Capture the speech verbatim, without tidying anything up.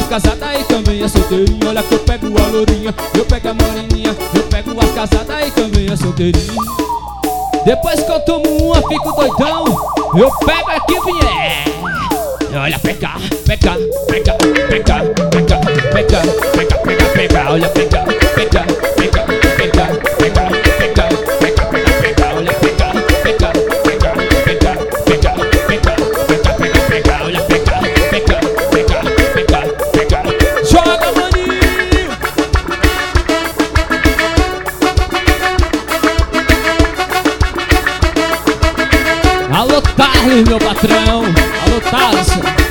casada e também é solteirinha. Olha que eu pego a lourinha, eu pego a moreninha, eu pego a casada e também é solteirinha. Depois que eu tomo uma, fico doidão, eu pego a que vier. Olha, pega, pega, pega, pega, pega, pega, pega, pega, pega, olha, pega, pega, pega, pega, pega, pega, pega, pega, pega, olha, pega, pega, pega, pega, pega, pega, pega, pega, pega, olha, pega, pega, pega, pega, pega, joga, maninho! Alô, Carlos, meu patrão! Alô, Tarso!